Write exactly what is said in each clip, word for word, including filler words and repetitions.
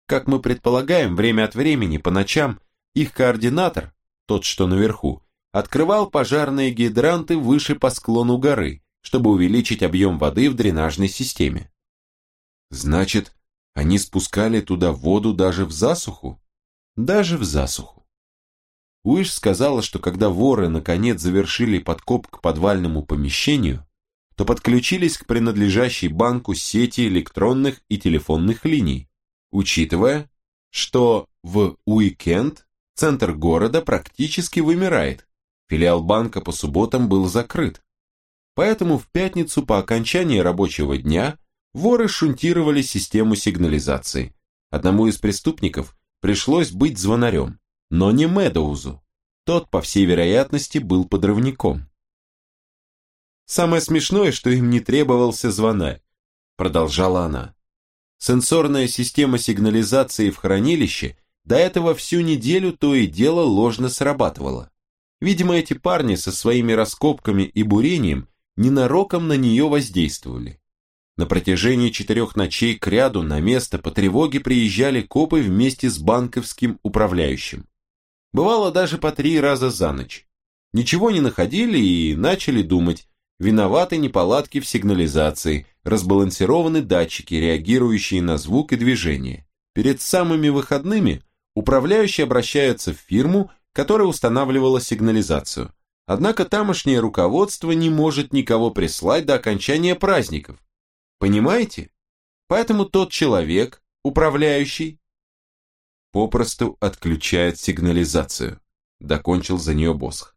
Как мы предполагаем, время от времени, по ночам, их координатор, тот, что наверху, открывал пожарные гидранты выше по склону горы, чтобы увеличить объем воды в дренажной системе. Значит, они спускали туда воду даже в засуху? Даже в засуху. Уиш сказала, что когда воры наконец завершили подкоп к подвальному помещению, то подключились к принадлежащей банку сети электронных и телефонных линий, учитывая, что в уикенд центр города практически вымирает, филиал банка по субботам был закрыт. Поэтому в пятницу по окончании рабочего дня воры шунтировали систему сигнализации. Одному из преступников пришлось быть звонарем, но не Медоузу. Тот, по всей вероятности, был подрывником. «Самое смешное, что им не требовался звонарь», продолжала она. «Сенсорная система сигнализации в хранилище до этого всю неделю то и дело ложно срабатывала. Видимо, эти парни со своими раскопками и бурением ненароком на нее воздействовали. На протяжении четырех ночей кряду на место по тревоге приезжали копы вместе с банковским управляющим. Бывало даже по три раза за ночь. Ничего не находили и начали думать, виноваты неполадки в сигнализации, разбалансированы датчики, реагирующие на звук и движение. Перед самыми выходными управляющий обращается в фирму, которая устанавливала сигнализацию. Однако тамошнее руководство не может никого прислать до окончания праздников. Понимаете? Поэтому тот человек, управляющий, попросту отключает сигнализацию, докончил за нее Босх.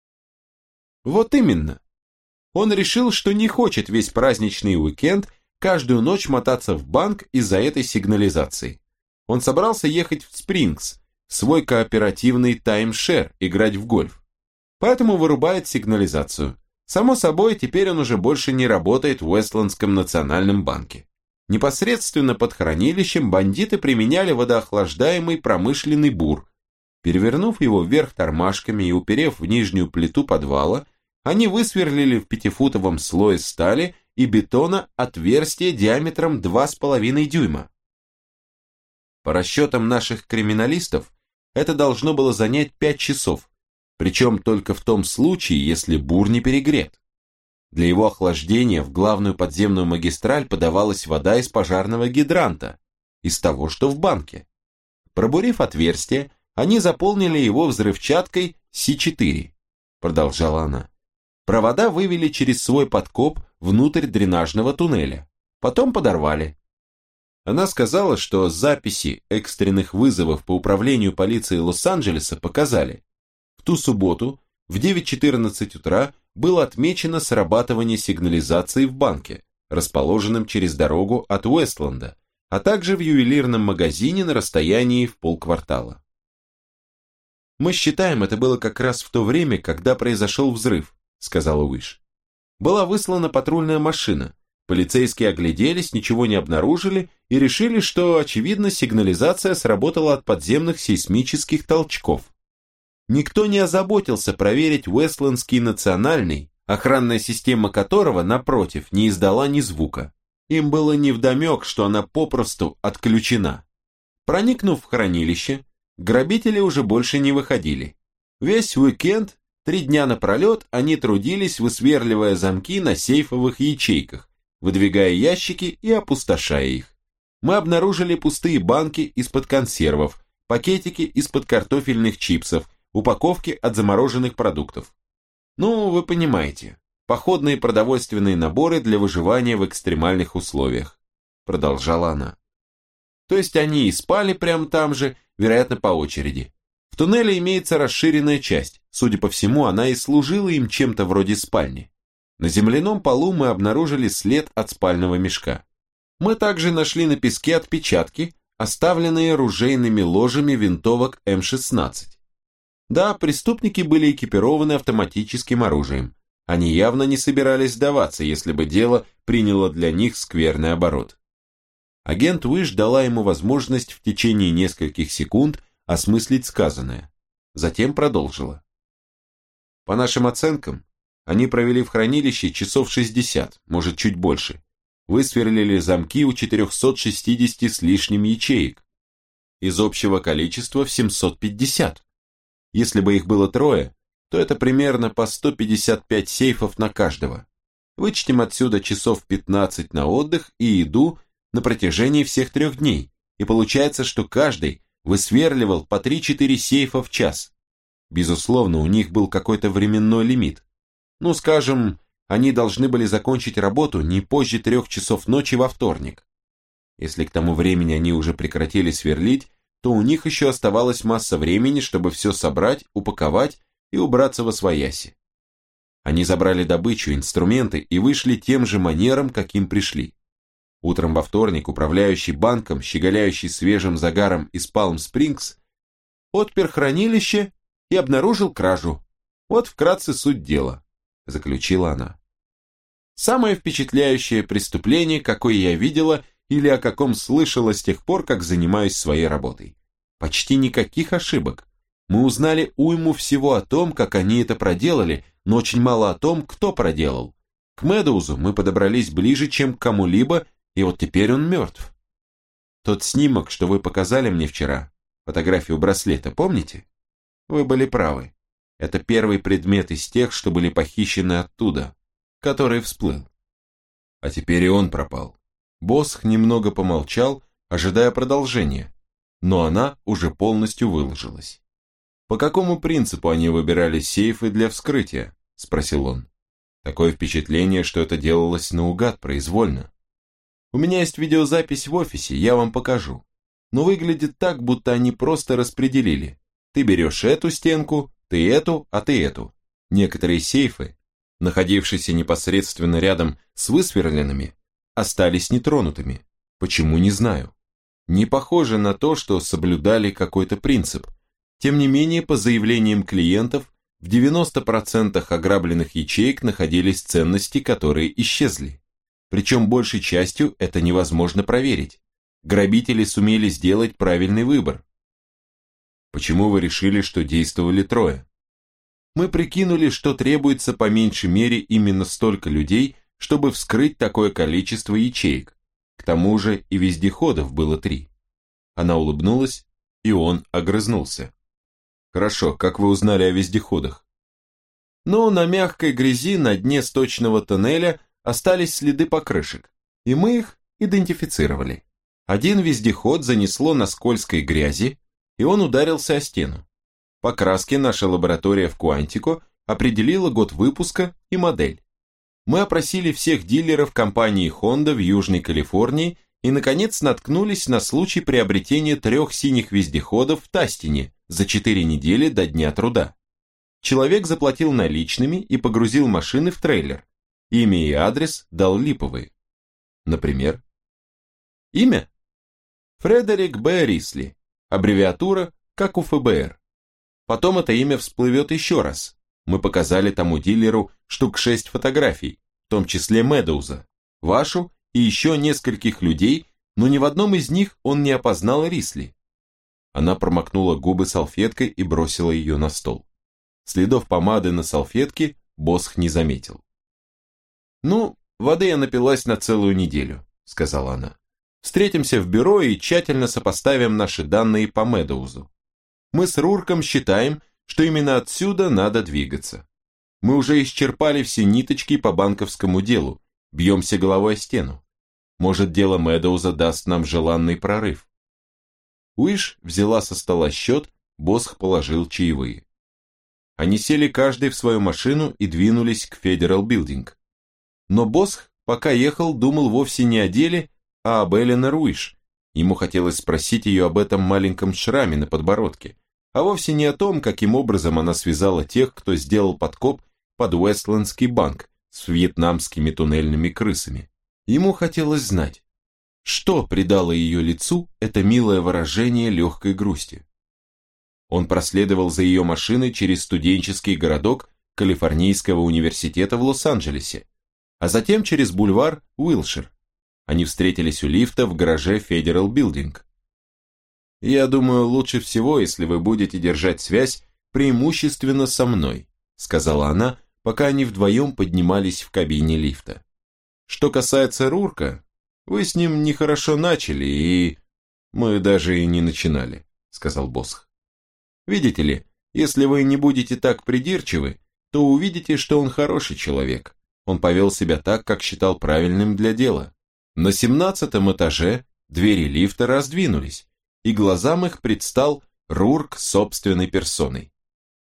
Вот именно. Он решил, что не хочет весь праздничный уикенд каждую ночь мотаться в банк из-за этой сигнализации. Он собрался ехать в Спрингс, в свой кооперативный таймшер, играть в гольф. Поэтому вырубает сигнализацию. Само собой, теперь он уже больше не работает в Уэстландском национальном банке. Непосредственно под хранилищем бандиты применяли водоохлаждаемый промышленный бур. Перевернув его вверх тормашками и уперев в нижнюю плиту подвала, они высверлили в пятифутовом слое стали и бетона отверстие диаметром два с половиной дюйма. По расчетам наших криминалистов, это должно было занять пять часов, причем только в том случае, если бур не перегрет. Для его охлаждения в главную подземную магистраль подавалась вода из пожарного гидранта, из того, что в банке. Пробурив отверстие, они заполнили его взрывчаткой Си четыре, продолжала она. Провода вывели через свой подкоп внутрь дренажного туннеля, потом подорвали. Она сказала, что записи экстренных вызовов по управлению полиции Лос-Анджелеса показали, в ту субботу в девять четырнадцать утра было отмечено срабатывание сигнализации в банке, расположенном через дорогу от Уэстленда, а также в ювелирном магазине на расстоянии в полквартала. «Мы считаем, это было как раз в то время, когда произошел взрыв», сказала Уиш. «Была выслана патрульная машина. Полицейские огляделись, ничего не обнаружили и решили, что, очевидно, сигнализация сработала от подземных сейсмических толчков. Никто не озаботился проверить Уэстлендский национальный, охранная система которого, напротив, не издала ни звука. Им было невдомек, что она попросту отключена. Проникнув в хранилище, грабители уже больше не выходили. Весь уикенд, три дня напролет, они трудились, высверливая замки на сейфовых ячейках, выдвигая ящики и опустошая их. Мы обнаружили пустые банки из-под консервов, пакетики из-под картофельных чипсов, упаковки от замороженных продуктов. Ну, вы понимаете, походные продовольственные наборы для выживания в экстремальных условиях, продолжала она. То есть они и спали прямо там же, вероятно, по очереди. В туннеле имеется расширенная часть, судя по всему, она и служила им чем-то вроде спальни. На земляном полу мы обнаружили след от спального мешка. Мы также нашли на песке отпечатки, оставленные ружейными ложами винтовок эм шестнадцать. Да, преступники были экипированы автоматическим оружием. Они явно не собирались сдаваться, если бы дело приняло для них скверный оборот. Агент Уиш дала ему возможность в течение нескольких секунд осмыслить сказанное. Затем продолжила. По нашим оценкам, они провели в хранилище часов шестьдесят, может чуть больше. Высверлили замки у четырехсот шестидесяти с лишним ячеек. из общего количества в семьсот пятьдесят. Если бы их было трое, то это примерно по сто пятьдесят пять сейфов на каждого. Вычтем отсюда часов пятнадцать на отдых и еду на протяжении всех трех дней, и получается, что каждый высверливал по три-четыре сейфа в час. Безусловно, у них был какой-то временной лимит. Ну, скажем, они должны были закончить работу не позже трех часов ночи во вторник. Если к тому времени они уже прекратили сверлить, то у них еще оставалась масса времени, чтобы все собрать, упаковать и убраться восвояси. Они забрали добычу, инструменты и вышли тем же манером, каким пришли. Утром во вторник управляющий банком, щеголяющий свежим загаром из Палм-Спрингс, отпер хранилище и обнаружил кражу. Вот вкратце суть дела, заключила она. Самое впечатляющее преступление, какое я видела или о каком слышала с тех пор, как занимаюсь своей работой. Почти никаких ошибок. Мы узнали уйму всего о том, как они это проделали, но очень мало о том, кто проделал. К Медоузу мы подобрались ближе, чем к кому-либо, и вот теперь он мертв. Тот снимок, что вы показали мне вчера, фотографию браслета, помните? Вы были правы. Это первый предмет из тех, что были похищены оттуда, который всплыл. А теперь и он пропал. Босх немного помолчал, ожидая продолжения, но она уже полностью выложилась. «По какому принципу они выбирали сейфы для вскрытия?» – спросил он. «Такое впечатление, что это делалось наугад, произвольно. У меня есть видеозапись в офисе, я вам покажу. Но выглядит так, будто они просто распределили. Ты берешь эту стенку, ты эту, а ты эту. Некоторые сейфы, находившиеся непосредственно рядом с высверленными, остались нетронутыми. Почему, не знаю. Не похоже на то, что соблюдали какой-то принцип. Тем не менее, по заявлениям клиентов, в девяноста процентах ограбленных ячеек находились ценности, которые исчезли. Причем большей частью это невозможно проверить. Грабители сумели сделать правильный выбор. Почему вы решили, что действовали трое? Мы прикинули, что требуется по меньшей мере именно столько людей, чтобы вскрыть такое количество ячеек. К тому же и вездеходов было три. Она улыбнулась, и он огрызнулся. Хорошо, как вы узнали о вездеходах? Ну, на мягкой грязи на дне сточного тоннеля остались следы покрышек, и мы их идентифицировали. Один вездеход занесло на скользкой грязи, и он ударился о стену. По краске наша лаборатория в Куантико определила год выпуска и модель. Мы опросили всех дилеров компании Honda в Южной Калифорнии и, наконец, наткнулись на случай приобретения трех синих вездеходов в Тастине за четыре недели до Дня труда. Человек заплатил наличными и погрузил машины в трейлер. Имя и адрес дал липовые. Например, имя? Фредерик Б. Рисли, аббревиатура, как у эф бэ эр. Потом это имя всплывет еще раз. Мы показали тому дилеру штук шесть фотографий, в том числе Медоуза, вашу и еще нескольких людей, но ни в одном из них он не опознал Рисли. Она промокнула губы салфеткой и бросила ее на стол. Следов помады на салфетке Босх не заметил. «Ну, воды я напилась на целую неделю», — сказала она. «Встретимся в бюро и тщательно сопоставим наши данные по Медоузу. Мы с Рурком считаем, что именно отсюда надо двигаться. Мы уже исчерпали все ниточки по банковскому делу, бьемся головой о стену. Может, дело Медоуза даст нам желанный прорыв». Уиш взяла со стола счет, Босх положил чаевые. Они сели каждый в свою машину и двинулись к Федерал Билдинг. Но Босх, пока ехал, думал вовсе не о деле, а об Эленор Уиш. Ему хотелось спросить ее об этом маленьком шраме на подбородке, а вовсе не о том, каким образом она связала тех, кто сделал подкоп под Уэстлендский банк с вьетнамскими туннельными крысами. Ему хотелось знать, что придало ее лицу это милое выражение легкой грусти. Он проследовал за ее машиной через студенческий городок Калифорнийского университета в Лос-Анджелесе, а затем через бульвар Уилшир. Они встретились у лифта в гараже Федерал Билдинг. «Я думаю, лучше всего, если вы будете держать связь преимущественно со мной», сказала она, пока они вдвоем поднимались в кабине лифта. «Что касается Рурка, вы с ним нехорошо начали и...» Мы даже и не начинали, сказал Босх. Видите ли, если вы не будете так придирчивы, то увидите, что он хороший человек. Он повел себя так, как считал правильным для дела. На семнадцатом этаже двери лифта раздвинулись, и глазам их предстал Рурк собственной персоной.